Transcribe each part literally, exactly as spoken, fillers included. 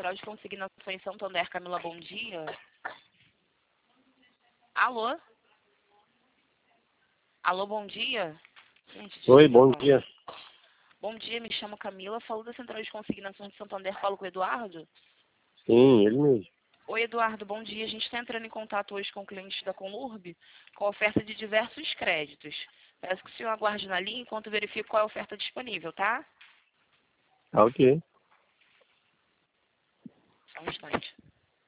Central de Consignação em Santander. Camila, bom dia. Alô? Alô, bom dia. Gente, Oi, bom desculpa. dia. Bom dia, me chamo Camila, falo da Central de Consignação de Santander, falo com o Eduardo. Sim, ele mesmo. Oi, Eduardo, bom dia. A gente está entrando em contato hoje com clientes da Conurb com a oferta de diversos créditos. Peço que o senhor aguarde na linha enquanto verifico qual é a oferta disponível, tá? Tá ok. Só um instante.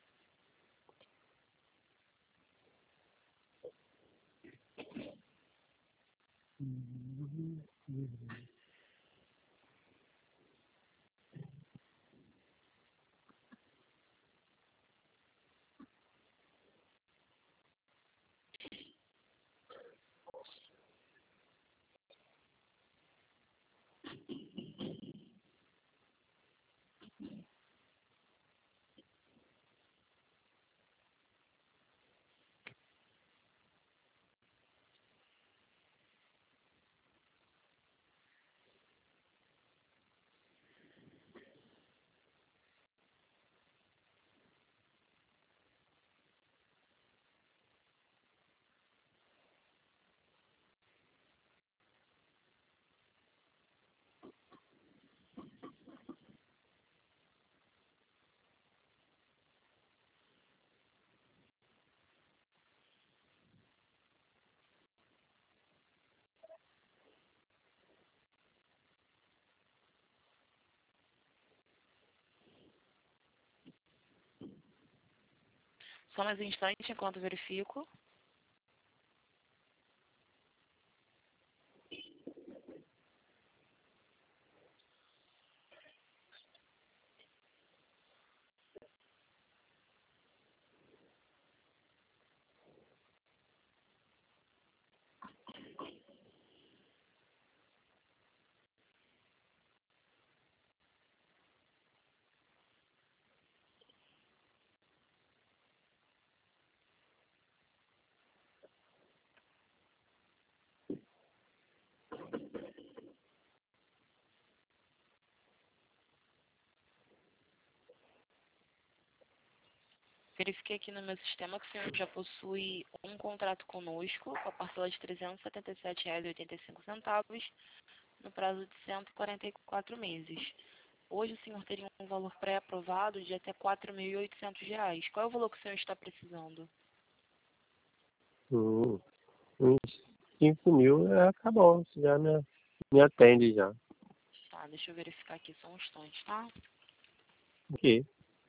Só mais um instante enquanto verifico. Verifiquei aqui no meu sistema que o senhor já possui um contrato conosco, com a parcela de trezentos e setenta e sete reais e oitenta e cinco centavos, no prazo de cento e quarenta e quatro meses. Hoje o senhor teria um valor pré-aprovado de até quatro mil e oitocentos reais. Qual é o valor que o senhor está precisando? Hum, uns cinco mil é, acabou. Já me, me atende já. Tá, deixa eu verificar aqui só um instante, tá? Ok.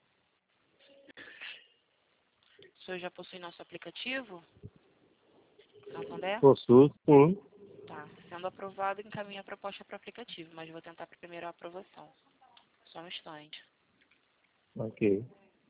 O senhor já possui nosso aplicativo? Santander? Possuo, sim. Tá. Sendo aprovado, encaminha a proposta para o aplicativo, mas vou tentar primeiro a aprovação. Só um instante. Ok.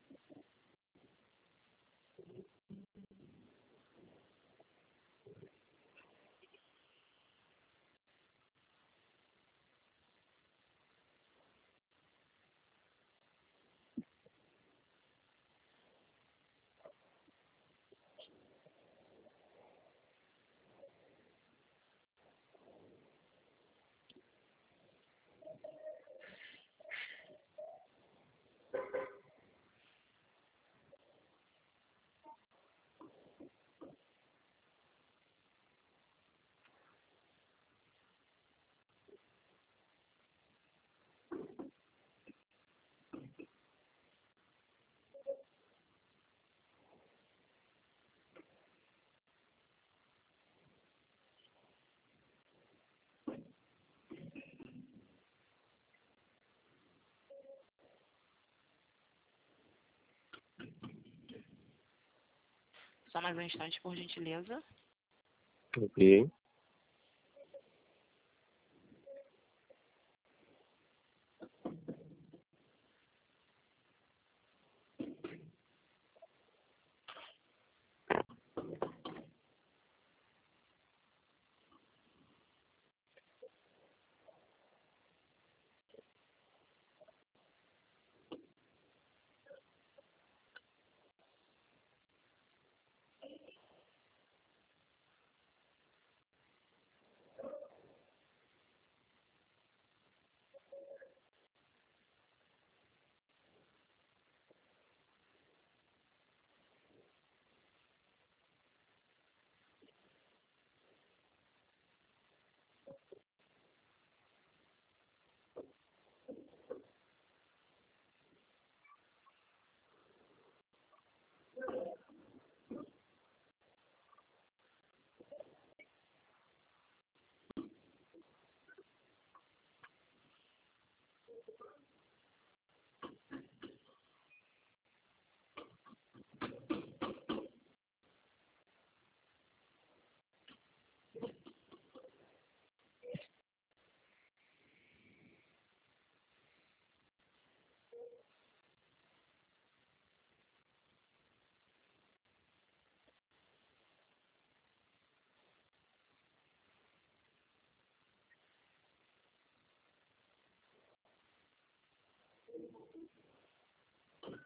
Só mais um instante, por gentileza. Ok.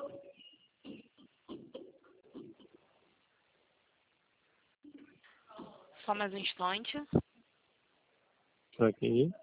Só mais um instante. Tô aqui.